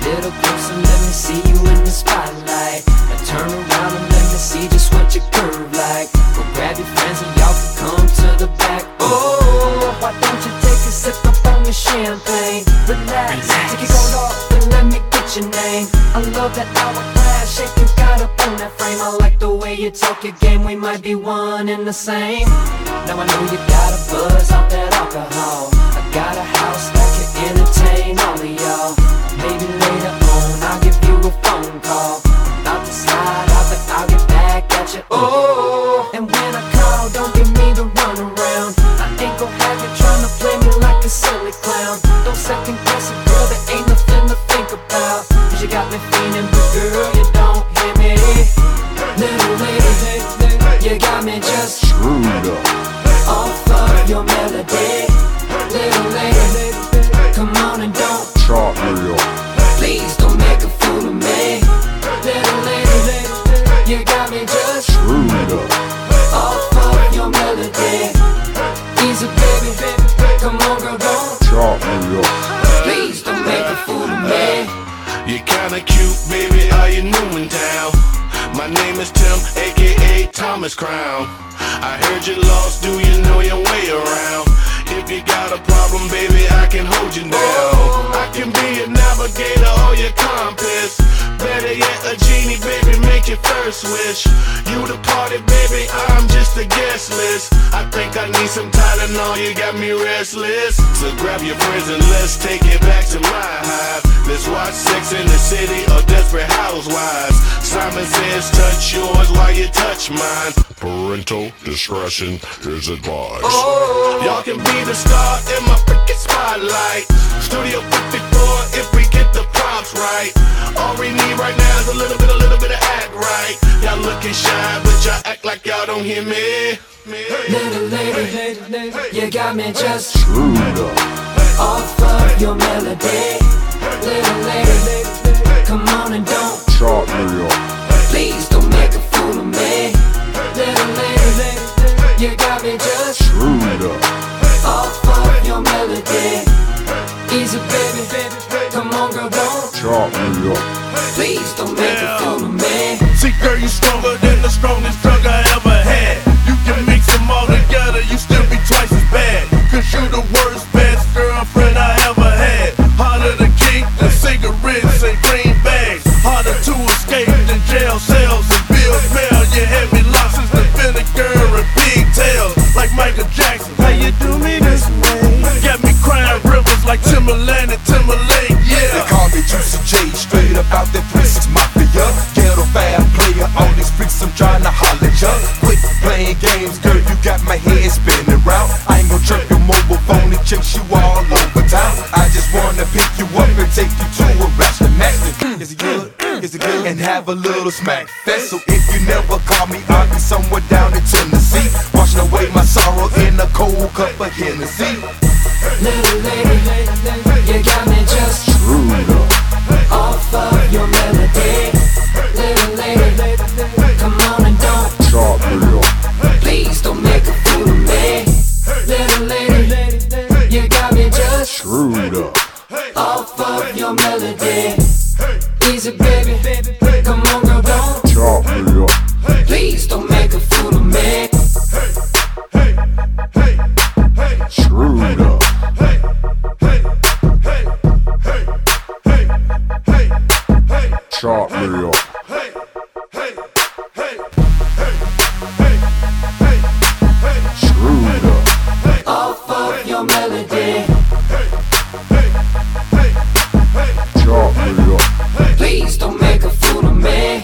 little closer, let me see you in the spotlight. Now turn around and let me see just what you curve like. Go grab your friends and y'all can come to the back. Oh, why don't you take a sip up on your champagne? Relax. Take your coat off and let me get your name. I love that hourglass shape you got up on that frame. I like the way you talk your game, we might be one and the same. Now I know you got a buzz off that alcohol. I got a house that can entertain all of y'all. Maybe later on I'll give you a phone call. About to slide out, but I'll get back at you. Oh, and when I call, don't give me the runaround. I ain't gon' have you tryna play me like a silly clown. Don't second guess it, girl, there ain't nothing to think about. Cause you got me feeling, but girl, you don't hear me. Little lady, you got me just Screwed up. off of your melody. Little lady, come on and don't Chop me up. please don't make a fool of me. Little lady, you got me just Screwed up. off of your melody. Easy baby, come on girl, don't Chop me up. please don't make a fool of me. You're kinda cute, baby, are you new in town? My name is Tim, aka Thomas Crown. I heard you lost, do you know your way around? If you got a problem, baby, I can hold you down. I can be a navigator or your compass. Better yet, a genie, baby, make your first wish. You the party, baby, I'm just a guest list. I think I need some Tylenol, you got me restless. So grab your friends and let's take it back to my hive. Let's watch Sex in the City or Desperate Housewives. Simon says touch yours while you touch mine. Parental discretion is advised. Y'all can be the star in my freaking spotlight. Studio 54 if we get the props right. All we need right now is a little bit of act right. Y'all looking shy, but y'all act like y'all don't hear me. Little lady, you got me just Screwed up. off of your melody. Little lady, come on and don't Chop me up. please don't make a fool of me. Little lady, you got me just Screwed up. off of your melody. Easy baby, come on girl, don't Chop me up. please don't make a fool of me. See, girl, you stronger than the strongest drug I ever had. You can mix them all together, you still be twice as bad. Cause you the worst, best girlfriend I ever had. Harder to keep than cigarettes and green bags. Harder to escape than jail cells and bills mail. You had me lost since the vinegar and pigtails. Like Michael Jackson, how you do me this way? Got me crying rivers like Timberland and Timberlake, They yeah. call me Juicy J, straight up out that 3-6 Mafia. Ghetto fab player, all these freaks I'm trying to holler ya. Quit playing games, girl, you got my head spinning round. I ain't gon' jerk your mobile phone and chase you all over town. I just wanna pick you up and take you to a restaurant. Is it good? Is it good? And have a little smack fest. So if you never call me, I'll be somewhere down in Tennessee, washing away my sorrow in a cold cup of Hennessy. Little lady, you got me just Screwed up. off of your melody. Little lady, come on and don't Chop me up. please don't make a fool of me. Little lady, you got me just Screwed up. off of your melody. Easy baby, come on girl, don't Chop me up. please don't make a fool of me. Screwed up. Chop me up. Screwed up. Off of your melody. Chop me up. Please don't make a fool of me.